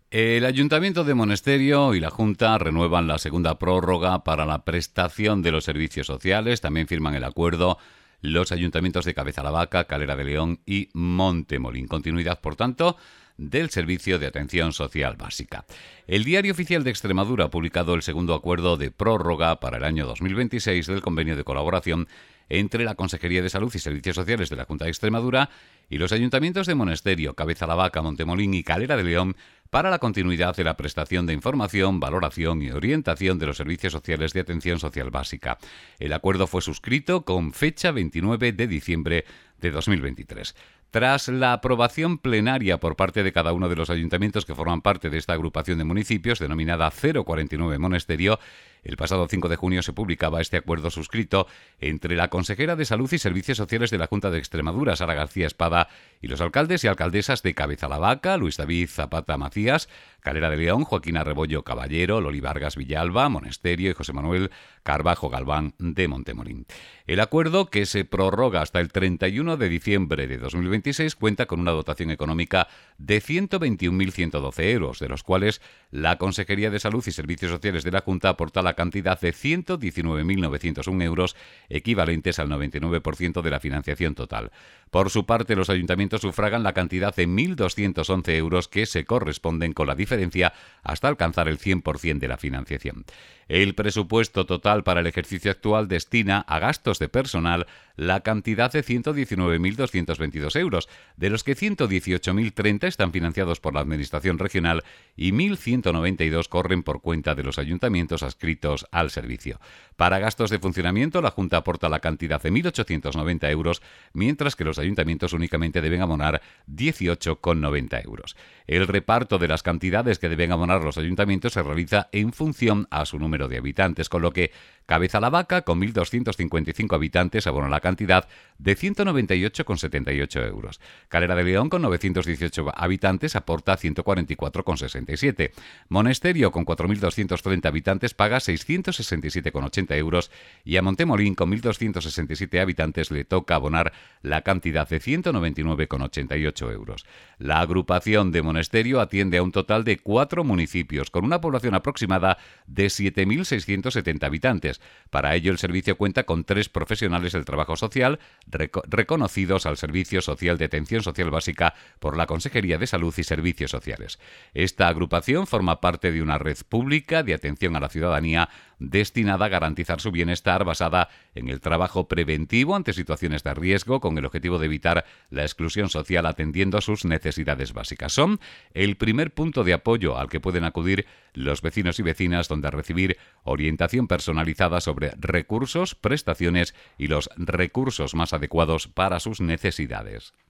El Ayuntamiento de Monesterio y la Junta renuevan la segunda prórroga para la prestación de los servicios sociales. También firman el acuerdo los ayuntamientos de Cabezalavaca, Calera de León y Montemolín. Continuidad, por tanto, del Servicio de Atención Social Básica. El Diario Oficial de Extremadura ha publicado el segundo acuerdo de prórroga para el año 2026 del convenio de colaboración entre la Consejería de Salud y Servicios Sociales de la Junta de Extremadura y los ayuntamientos de Monesterio, Cabezalavaca, Montemolín y Calera de León para la continuidad de la prestación de información, valoración y orientación de los servicios sociales de atención social básica. El acuerdo fue suscrito con fecha 29 de diciembre de 2023. Tras la aprobación plenaria por parte de cada uno de los ayuntamientos que forman parte de esta agrupación de municipios, denominada 049 Monesterio, el pasado 5 de junio se publicaba este acuerdo suscrito entre la consejera de Salud y Servicios Sociales de la Junta de Extremadura, Sara García Espada, y los alcaldes y alcaldesas de Cabezalavaca, Luis David Zapata Macías, Calera de León, Joaquín Arrebollo Caballero, Loli Vargas Villalba, Monesterio y José Manuel Carbajo Galván de Montemolín. El acuerdo, que se prorroga hasta el 31 de diciembre de 2026, cuenta con una dotación económica de 121.112 euros, de los cuales la Consejería de Salud y Servicios Sociales de la Junta aporta la cantidad de 119.901 euros, equivalentes al 99% de la financiación total. Por su parte, los ayuntamientos sufragan la cantidad de 1.211 euros, que se corresponden con la diferencia hasta alcanzar el 100% de la financiación. El presupuesto total para el ejercicio actual destina a gastos de personal la cantidad de 119.222 euros, de los que 118.030 están financiados por la Administración regional y 1.192 corren por cuenta de los ayuntamientos adscritos al servicio. Para gastos de funcionamiento, la Junta aporta la cantidad de 1.890 euros, mientras que los ayuntamientos únicamente deben abonar 18,90 euros. El reparto de las cantidades que deben abonar los ayuntamientos se realiza en función a su número de habitantes, con lo que Cabezalavaca, con 1.255 habitantes, abona la cantidad de 198,78 euros. Calera de León, con 918 habitantes, aporta 144,67. Monesterio, con 4.230 habitantes, paga 667,80 euros. Y a Montemolín, con 1.267 habitantes, le toca abonar la cantidad de 199,88 euros. La agrupación de Monesterio atiende a un total de 4 municipios, con una población aproximada de 7.670 habitantes. Para ello, el servicio cuenta con 3 profesionales del trabajo social reconocidos al Servicio Social de Atención Social Básica por la Consejería de Salud y Servicios Sociales. Esta agrupación forma parte de una red pública de atención a la ciudadanía destinada a garantizar su bienestar, basada en el trabajo preventivo ante situaciones de riesgo, con el objetivo de evitar la exclusión social, atendiendo a sus necesidades básicas. Son el primer punto de apoyo al que pueden acudir los vecinos y vecinas, donde recibir orientación personalizada sobre recursos, prestaciones y los recursos más adecuados para sus necesidades.